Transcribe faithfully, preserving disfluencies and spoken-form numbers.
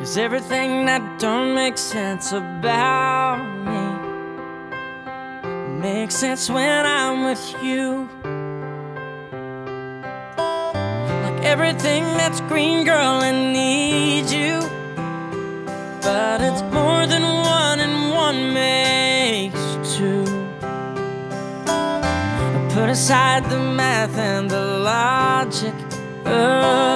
'cause everything that don't make sense about me makes sense when I'm with you. Like everything that's green, girl, I need you, but it's more than one and one makes two. I put aside the math and the logic of